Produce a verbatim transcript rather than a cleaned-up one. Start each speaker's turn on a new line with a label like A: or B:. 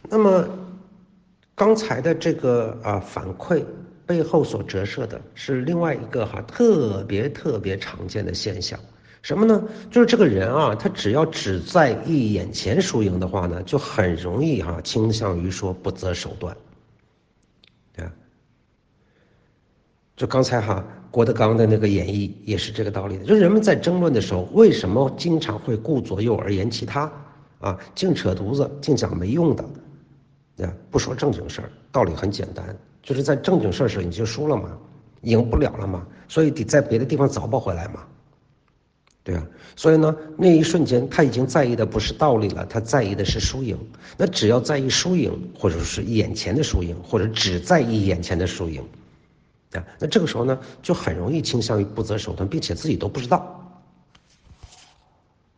A: 那么刚才的这个啊反馈背后所折射的是另外一个哈特别特别常见的现象，什么呢？就是这个人啊，他只要只在意眼前输赢的话呢，就很容易哈倾向于说不择手段，对吧？就刚才哈郭德纲的那个演绎也是这个道理的，就是人们在争论的时候，为什么经常会顾左右而言其他啊，净扯犊子，净讲没用的，对吧？不说正经事儿，道理很简单，就是在正经事儿时你就输了嘛，赢不了了嘛，所以得在别的地方凿吧回来嘛，对啊，所以呢，那一瞬间他已经在意的不是道理了，他在意的是输赢。那只要在意输赢，或者是眼前的输赢，或者只在意眼前的输赢，啊，那这个时候呢，就很容易倾向于不择手段，并且自己都不知道。